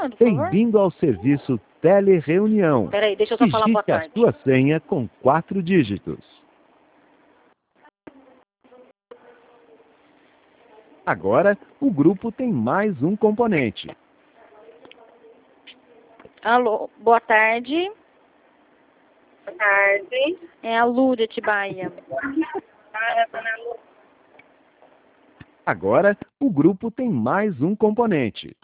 falando, por favor? Bem-vindo ao serviço Telereunião. Peraí, deixa eu só falar boa Digite a tarde. sua senha com 4 dígitos. Agora, o grupo tem mais um componente. Alô, boa tarde. Boa tarde. É a Lu de Atibaia. Agora, o grupo tem mais um componente.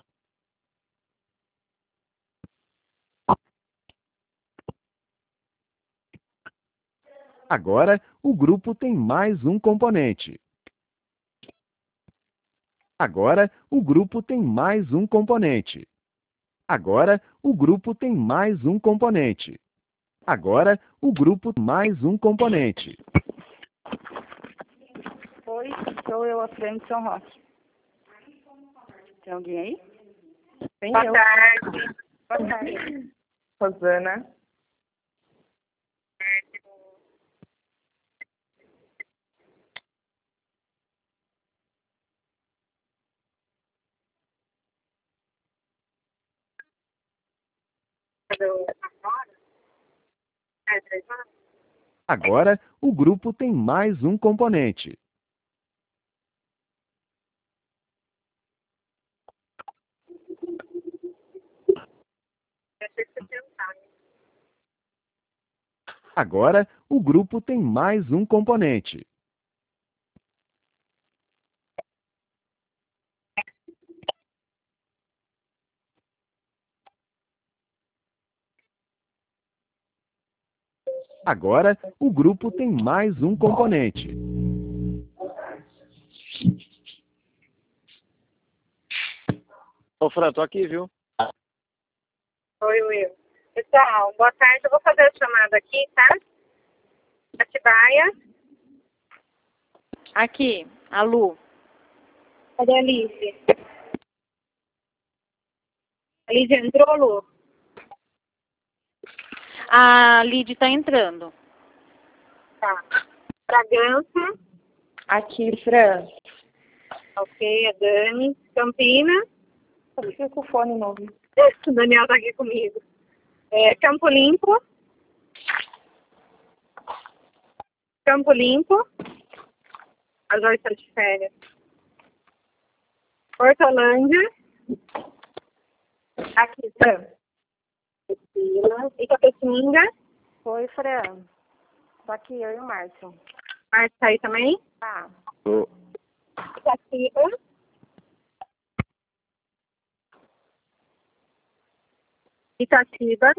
Agora, o grupo tem mais um componente. Agora, o grupo tem mais um componente. Agora, o grupo tem mais um componente. Agora, o grupo tem mais um componente. Oi, sou eu, a Fran de São Roque. Tem alguém aí? Tem Boa eu. tarde. Boa tarde. Rosana. Agora, o grupo tem mais um componente. Agora, o grupo tem mais um componente. Agora, o grupo tem mais um componente. Ô, Fran, tô aqui, viu? Oi, Will. Pessoal, boa tarde. Eu vou fazer a chamada aqui, tá? Atibaia. Aqui, a Lu. Cadê a Alice? A Alice entrou, Lu? A Lid tá entrando. Tá. Bragança. Aqui, Fran. Ok, a Dani. Campina. Eu fico com o fone novo. O Daniel tá aqui comigo. Campo Limpo. Campo Limpo. A Joyce está de férias. Hortolândia. Aqui, Fran. Itapetininga. Oi, Fran. Tô aqui, eu e o Márcio. Márcio tá aí também. Tá. Tô. Itatiba. Itatiba.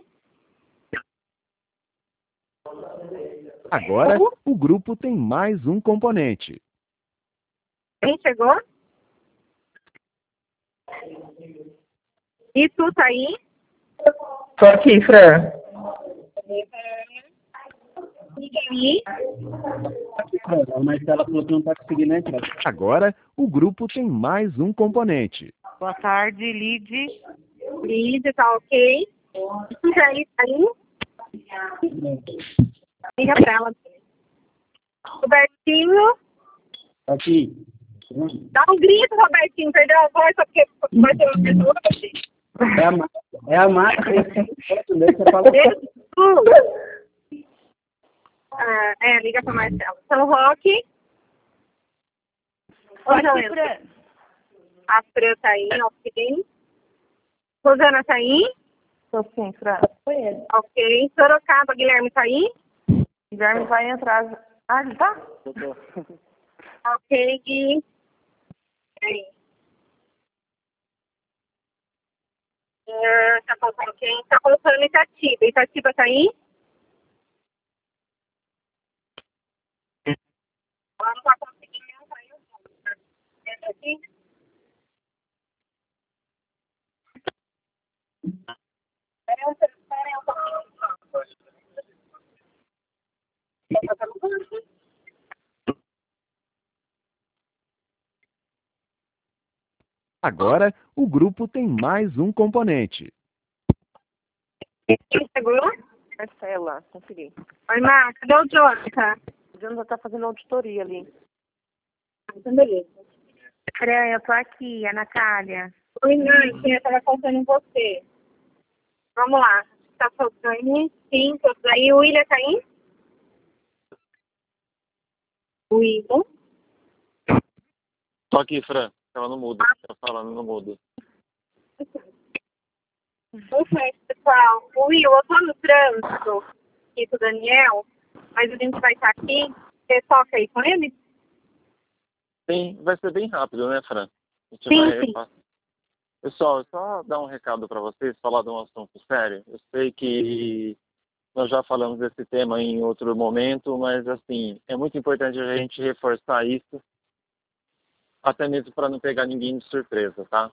Agora, o grupo tem mais um componente. Quem chegou? E tu tá aí? Tô aqui, Fran. Ninguém aí? Mas ela falou que não tá conseguindo entrar. Agora, o grupo tem mais um componente. Boa tarde, Lid. Lídia, tá ok? Tu já aí, tá aí? Liga pra ela. Robertinho. Aqui. Dá um grito, Robertinho. Perdeu a voz só porque vai ter uma pessoa hoje. É a marca. Você fala. Liga pra Marcela. São Roque. Aqui, Fran. A Fran tá aí, ok. Rosana tá aí? Tô sim, Fran. Foi ele. Ok. Sorocaba, Guilherme tá aí? Guilherme vai entrar. Ah, ele tá? Ok, Gui. Aí. Tá faltando quem? Tá faltando Itatiba. Itatiba tá aí? Ela não tá conseguindo entrar aí. Entra aqui. Espera um pouquinho. Agora, o grupo tem mais um componente. Quem chegou? Marcela, consegui. Oi, Mar, cadê o Jonathan? O Jonathan tá fazendo auditoria ali. Então, beleza. Fran, eu tô aqui, a Natália. Oi, Nancy, eu estava contando em você. Vamos lá. Tá todos aí? Sim, todos aí. O William tá aí? O William? Tô aqui, Fran. Tava no mudo. Tava falando no mudo. Ok, pessoal. O Will, eu tô no trânsito aqui com o Daniel, mas a gente vai estar aqui. Você toca aí com ele? Sim, vai ser bem rápido, né, Fran? A gente Sim. Pessoal, só dar um recado para vocês, falar de um assunto sério. Eu sei que nós já falamos desse tema em outro momento, mas, assim, é muito importante a gente reforçar isso, até mesmo para não pegar ninguém de surpresa, tá?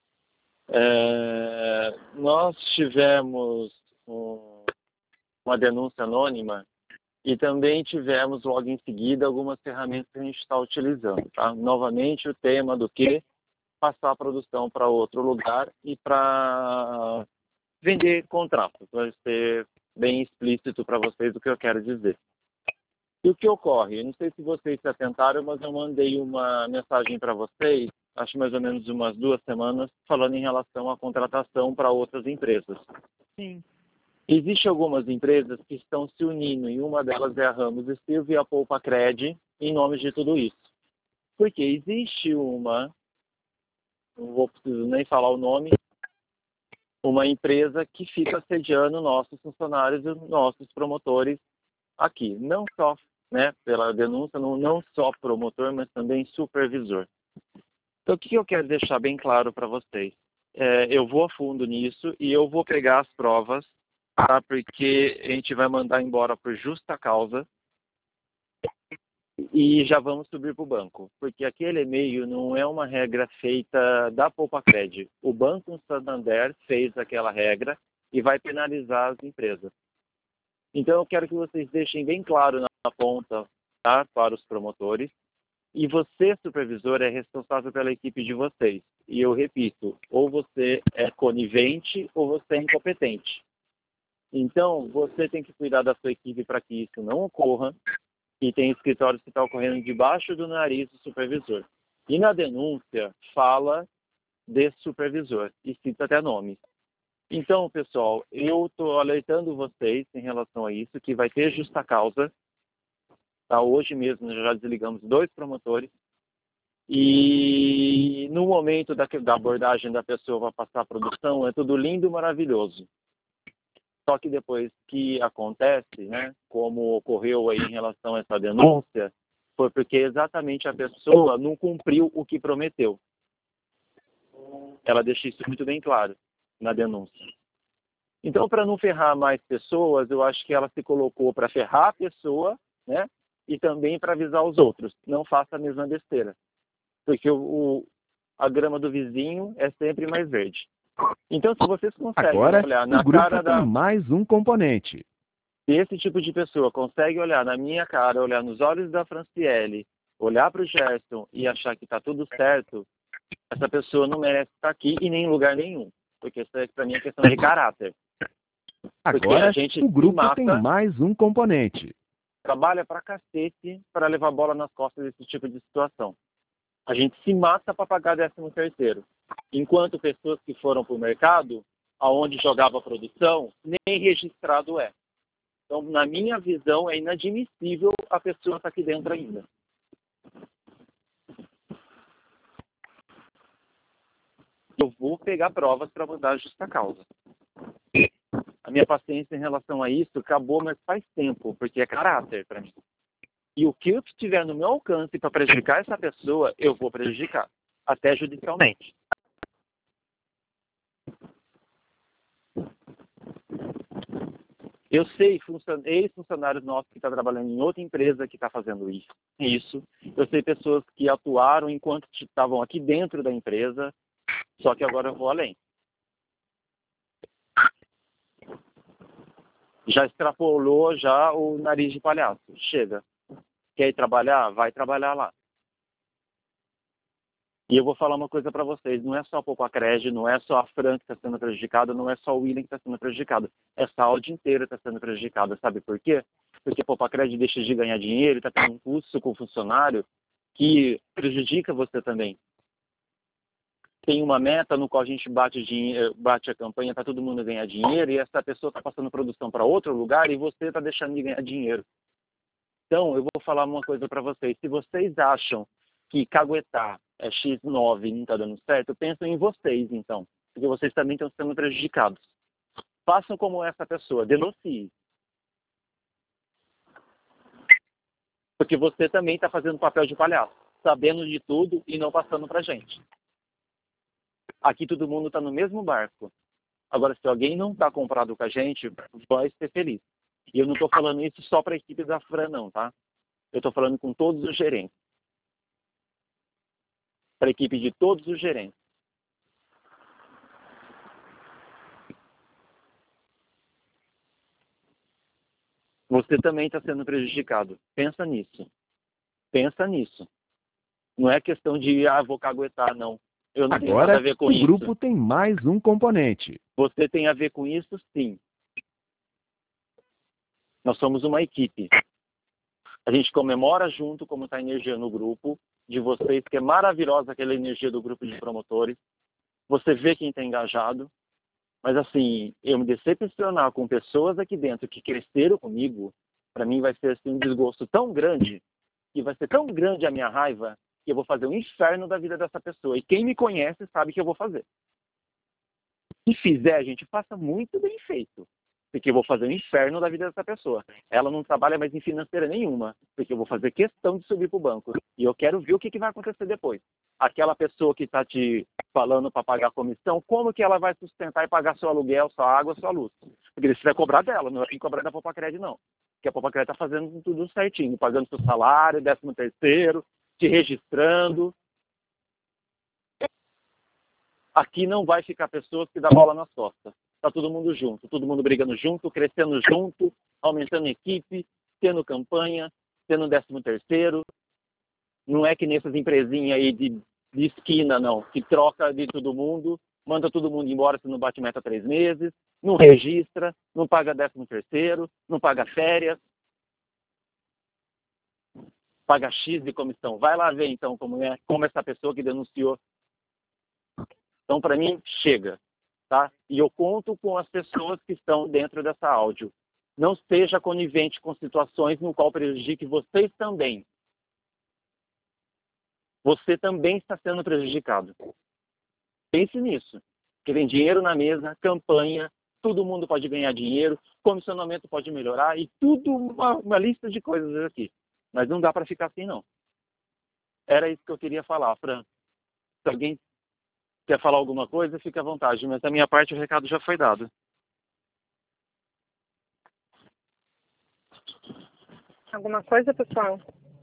Nós tivemos uma denúncia anônima e também tivemos logo em seguida algumas ferramentas que a gente está utilizando, tá? Novamente o tema do que passar a produção para outro lugar e para vender contratos. Vai ser bem explícito para vocês o que eu quero dizer. E o que ocorre? Eu não sei se vocês se atentaram, mas eu mandei uma mensagem para vocês, acho mais ou menos umas 2 semanas, falando em relação à contratação para outras empresas. Sim. Existem algumas empresas que estão se unindo, e uma delas é a Ramos e Silva e a Poupa Cred, em nome de tudo isso. Porque existe não vou preciso nem falar o nome, uma empresa que fica assediando nossos funcionários e nossos promotores aqui. Não só, né, pela denúncia, não só promotor, mas também supervisor. Então, o que eu quero deixar bem claro para vocês? Eu vou a fundo nisso e eu vou pegar as provas, tá? Porque a gente vai mandar embora por justa causa e já vamos subir para o banco, porque aquele e-mail não é uma regra feita da Poupacred. O Banco Santander fez aquela regra e vai penalizar as empresas. Então, eu quero que vocês deixem bem claro na ponta, tá, para os promotores. E você, supervisor, é responsável pela equipe de vocês. E eu repito, ou você é conivente ou você é incompetente. Então, você tem que cuidar da sua equipe para que isso não ocorra. E tem escritórios que estão ocorrendo debaixo do nariz do supervisor. E na denúncia, fala de supervisor e cita até nomes. Então, pessoal, eu estou alertando vocês em relação a isso, que vai ter justa causa. Tá? Hoje mesmo nós já desligamos 2 promotores. E no momento da abordagem da pessoa para passar a produção, é tudo lindo e maravilhoso. Só que depois que acontece, né, como ocorreu aí em relação a essa denúncia, foi porque exatamente a pessoa não cumpriu o que prometeu. Ela deixa isso muito bem claro na denúncia. Então, para não ferrar mais pessoas, eu acho que ela se colocou para ferrar a pessoa, né, e também para avisar os outros. Não faça a mesma besteira. Porque a grama do vizinho é sempre mais verde. Então, se vocês conseguem Agora, olhar na o grupo cara tem mais um componente. Se esse tipo de pessoa consegue olhar na minha cara, olhar nos olhos da Franciele, olhar para o Gerson e achar que está tudo certo, essa pessoa não merece estar aqui e nem em lugar nenhum. Porque isso para mim é questão de caráter. Agora, a gente o grupo mata, tem mais um componente. trabalha pra cacete para levar bola nas costas desse tipo de situação. A gente se mata para pagar 13º. Enquanto pessoas que foram para o mercado, aonde jogava a produção, nem registrado é. Então, na minha visão, é inadmissível a pessoa estar aqui dentro ainda. Eu vou pegar provas para mudar a justa causa. A minha paciência em relação a isso acabou, mas faz tempo, porque é caráter para mim. E o que eu estiver no meu alcance para prejudicar essa pessoa, eu vou prejudicar, até judicialmente. Eu sei ex-funcionários nossos que estão trabalhando em outra empresa que está fazendo isso. Eu sei pessoas que atuaram enquanto estavam aqui dentro da empresa, só que agora eu vou além. Já extrapolou já o nariz de palhaço. Chega. Quer ir trabalhar? Vai trabalhar lá. E eu vou falar uma coisa para vocês, não é só a Poupacred, não é só a Fran que está sendo prejudicada, não é só o William que está sendo prejudicado. Essa Audi inteira está sendo prejudicada. Sabe por quê? Porque a Poupacred deixa de ganhar dinheiro, está tendo um custo com o funcionário que prejudica você também. tem uma meta no qual a gente bate a campanha para todo mundo ganhar dinheiro e essa pessoa está passando produção para outro lugar e você está deixando de ganhar dinheiro. Então, eu vou falar uma coisa para vocês. Se vocês acham que caguetar é X9 e não está dando certo, pensem em vocês, então. Porque vocês também estão sendo prejudicados. Façam como essa pessoa, denuncie. Porque você também está fazendo papel de palhaço, sabendo de tudo e não passando para gente. Aqui todo mundo está no mesmo barco. Agora, se alguém não está comprado com a gente, vai ser feliz. E eu não estou falando isso só para a equipe da Fran, não, tá? Eu estou falando com todos os gerentes. Para a equipe de todos os gerentes. Você também está sendo prejudicado. Pensa nisso. Pensa nisso. Não é questão de, vou caguetar, não. Eu não tenho nada Agora, a ver com o isso. grupo tem mais um componente. Você tem a ver com isso, sim. Nós somos uma equipe. A gente comemora junto como está a energia no grupo de vocês, que é maravilhosa aquela energia do grupo de promotores. Você vê quem está engajado. Mas assim, eu me decepcionar com pessoas aqui dentro que cresceram comigo, para mim vai ser assim, um desgosto tão grande, que vai ser tão grande a minha raiva, que eu vou fazer um inferno da vida dessa pessoa. E quem me conhece sabe que eu vou fazer. Se fizer, gente, faça muito bem feito. Porque eu vou fazer um inferno da vida dessa pessoa. Ela não trabalha mais em financeira nenhuma, porque eu vou fazer questão de subir para o banco. E eu quero ver o que vai acontecer depois. Aquela pessoa que está te falando para pagar a comissão, como que ela vai sustentar e pagar seu aluguel, sua água, sua luz? Porque você vai cobrar dela, não vai cobrar da Popacred, não. Porque a Popacred está fazendo tudo certinho, pagando seu salário, 13º, te registrando. Aqui não vai ficar pessoas que dão bola nas costas. Está todo mundo junto, todo mundo brigando junto, crescendo junto, aumentando equipe, tendo campanha, tendo 13º. Não é que nessas empresinhas aí de esquina, não, que troca de todo mundo, manda todo mundo embora se não bate meta 3 meses, não registra, não paga 13º, não paga férias, paga X de comissão. Vai lá ver, então, como essa pessoa que denunciou. Então, para mim, chega. Tá? E eu conto com as pessoas que estão dentro dessa áudio. Não seja conivente com situações no qual prejudique vocês também. Você também está sendo prejudicado. Pense nisso. Porque tem dinheiro na mesa, campanha, todo mundo pode ganhar dinheiro, comissionamento pode melhorar e tudo uma lista de coisas aqui. Mas não dá para ficar assim, não. Era isso que eu queria falar, Fran. Se alguém quer falar alguma coisa, fique à vontade. Mas da minha parte o recado já foi dado. Alguma coisa, pessoal?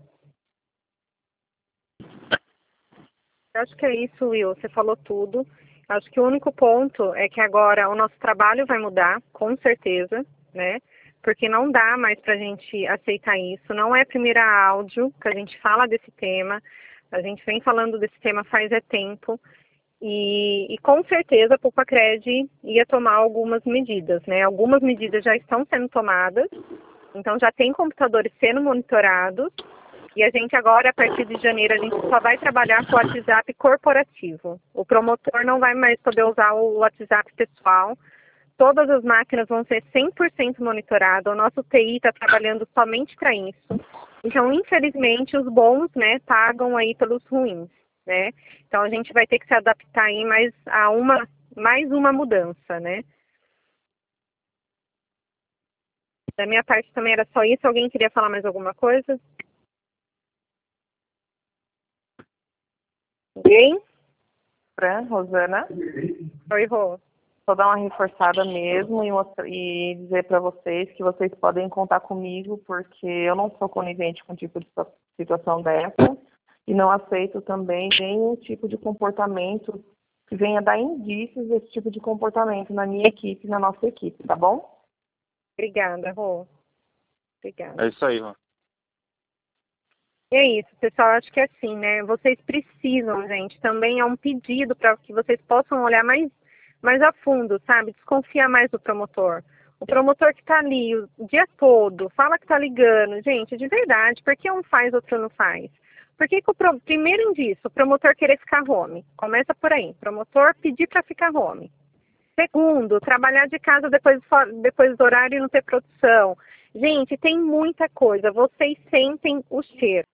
Eu acho que é isso, Will. Você falou tudo. Acho que o único ponto é que agora o nosso trabalho vai mudar, com certeza, né? Porque não dá mais pra gente aceitar isso. Não é a primeira áudio que a gente fala desse tema. A gente vem falando desse tema faz tempo. E com certeza a Popacred ia tomar algumas medidas, né? Algumas medidas já estão sendo tomadas. Então já tem computadores sendo monitorados. E a gente agora, a partir de janeiro, a gente só vai trabalhar com o WhatsApp corporativo. O promotor não vai mais poder usar o WhatsApp pessoal. Todas as máquinas vão ser 100% monitoradas. O nosso TI está trabalhando somente para isso. Então, infelizmente, os bons, né, pagam aí pelos ruins, né? Então, a gente vai ter que se adaptar aí mais uma mudança, né? Da minha parte também era só isso. Alguém queria falar mais alguma coisa? Ninguém? Fran, Rosana, Oi, Rô. vou dar uma reforçada mesmo e dizer para vocês que vocês podem contar comigo, porque eu não sou conivente com um tipo de situação dessa e não aceito também nenhum tipo de comportamento que venha dar indícios desse tipo de comportamento na minha equipe, na nossa equipe, tá bom? Obrigada, Rô. Obrigada. É isso aí, Rô. E é isso, pessoal, acho que é assim, né? Vocês precisam, gente, também é um pedido para que vocês possam olhar mais a fundo, sabe? Desconfiar mais do promotor. O promotor que está ali o dia todo, fala que está ligando. Gente, de verdade, por que um faz, outro não faz? Por que primeiro indício, o promotor querer ficar home? Começa por aí, promotor pedir para ficar home. Segundo, trabalhar de casa depois do horário e não ter produção. Gente, tem muita coisa, vocês sentem o cheiro.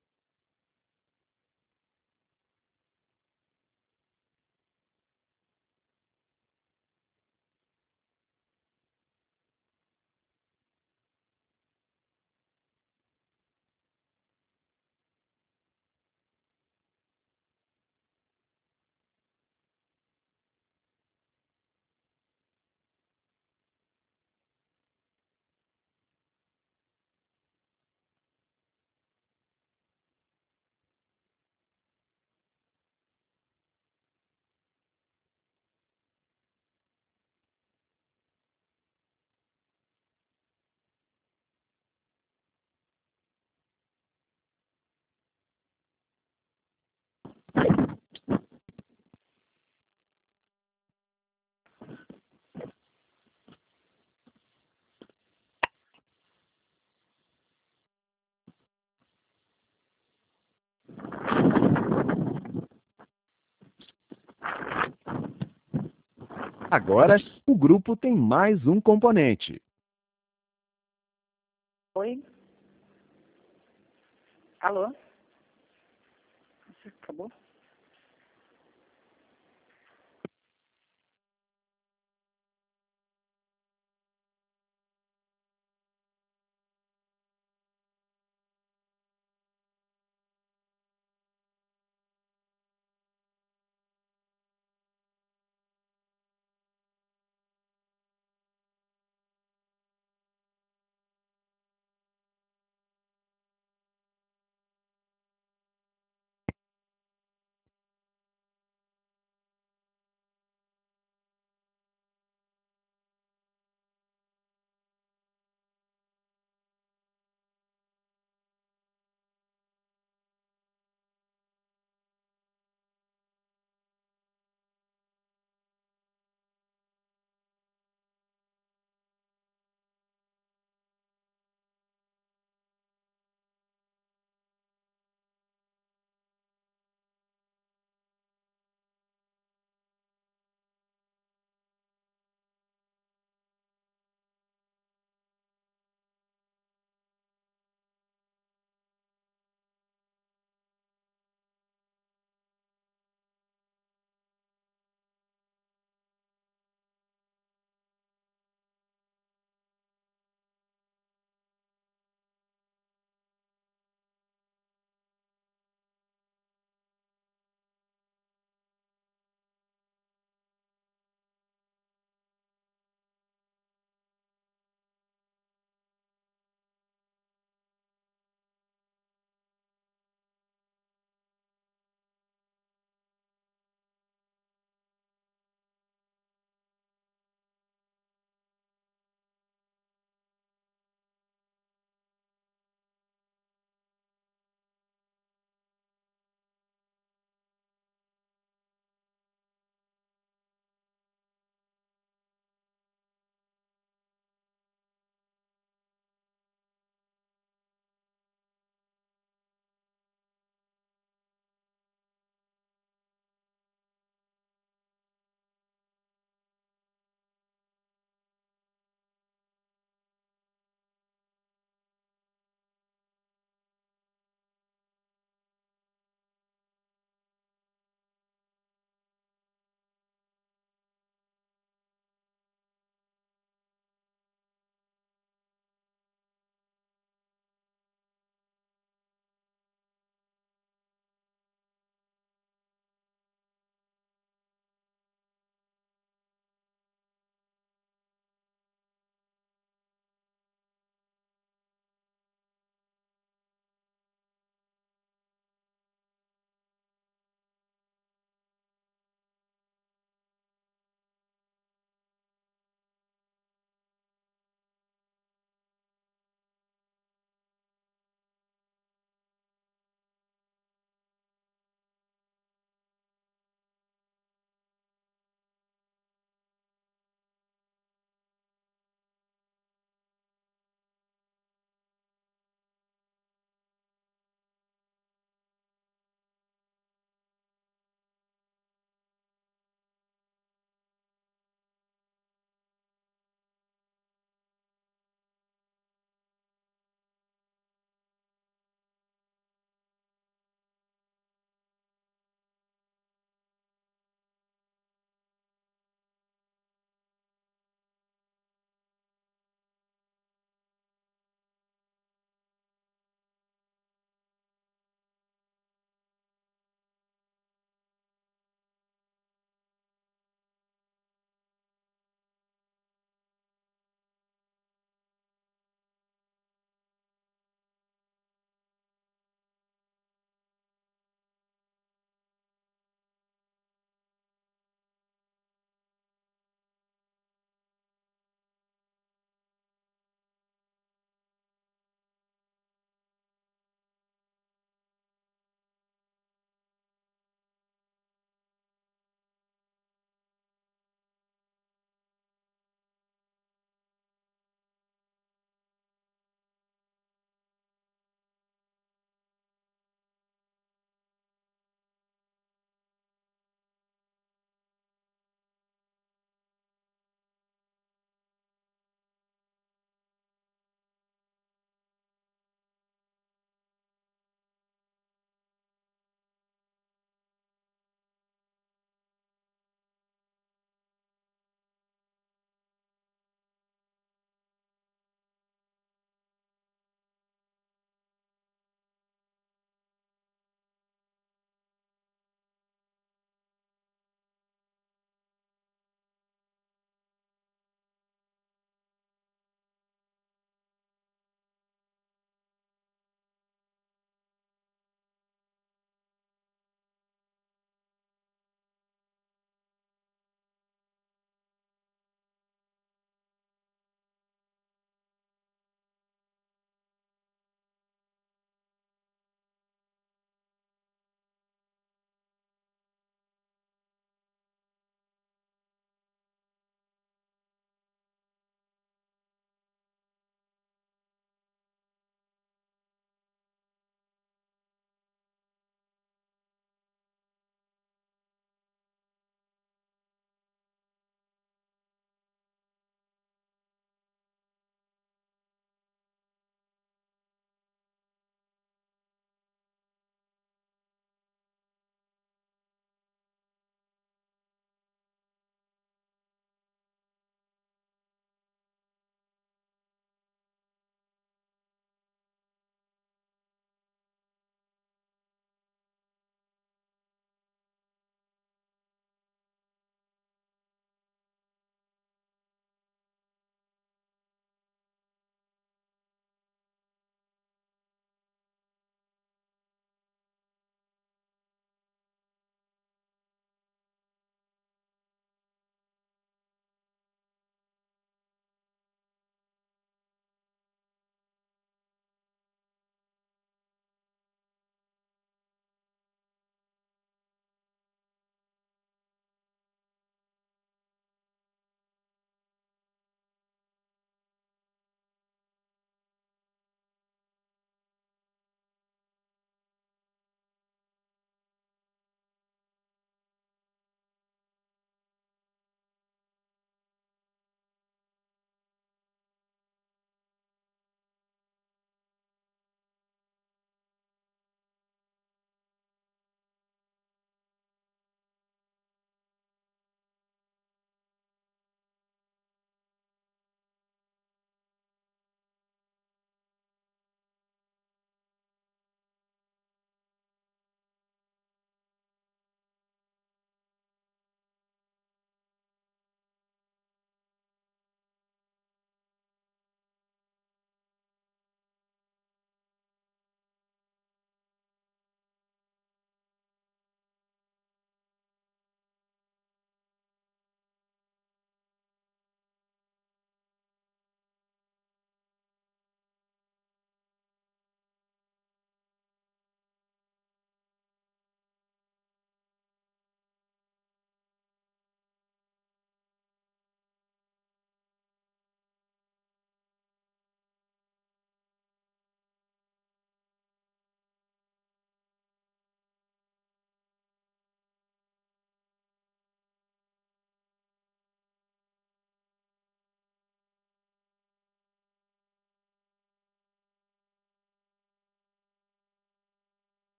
Agora, o grupo tem mais um componente. Oi? Alô? Acabou?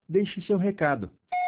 deixe seu recado.